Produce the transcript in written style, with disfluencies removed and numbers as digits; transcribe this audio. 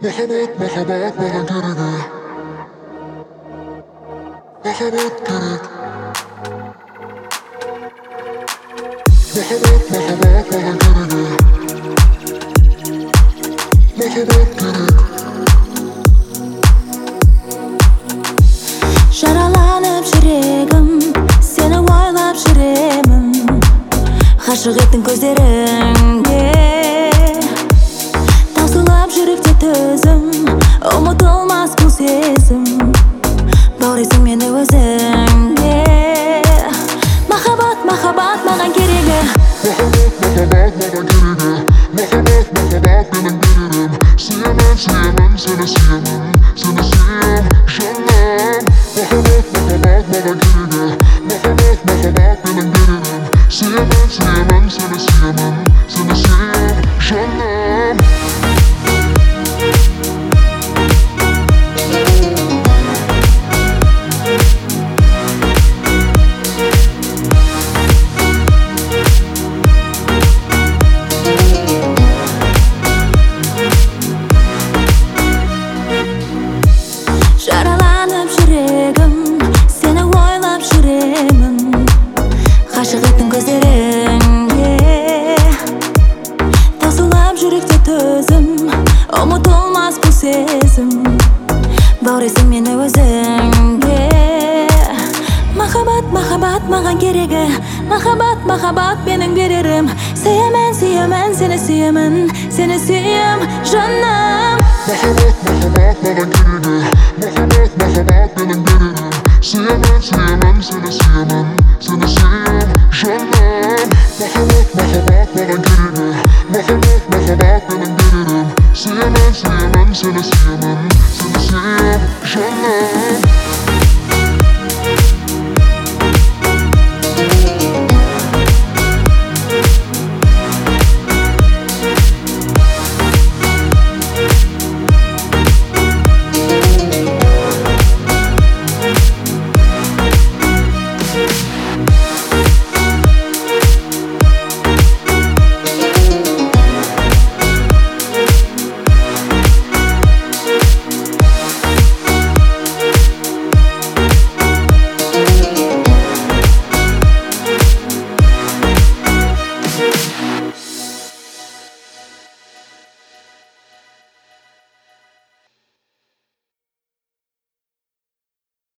Махаббат, махаббат маған керек. Махаббат керек. Махаббат, махаббат маған керек. Махаббат керек. Жараланып жүрегім, сені ойлап жүремін. Ғашық еттің көздеріңде, таусылып жүректе төзім, ұмытылмас бұл сезім. Баурайсың мені өзіңде. Махаббат, махаббат маған керегі. Махаббат, махаббат маған керегі. Махаббат, махаббат менің берерім. Сүйемін, сүйемін, сені сүйемін, сені сүйем, жаным. Махаббат, махаббат маған керегі. Махаббат, махаббат менің берерім. Сүйемін, сүйемін, сені сүйемін, сені сүйем, жаным. Жараланып жүрегім, сені ойлап жүремін. Ғашық еттің көздеріңде, таусылып жүректе төзім, ұмытылмас бұл сезім. Баурайсың мені өзіңде. Махаббат, махаббат маған керегі. Махаббат, махаббат менің берерім. Сүйемін, сүйемін, сені сүйемін, сені сүйем, жаным. Махаббат, махаббат маған керегі. Махаббат, махаббат менің берерім. Сүйемін, сүйемін, сені сүйемін, сені сүйем, жаным. Махаббат, махаббат маған керегі. Махаббат, махаббат менің берерім. Сүйемін, сүйемін, сені сүйемін, сені сүйем, жаным.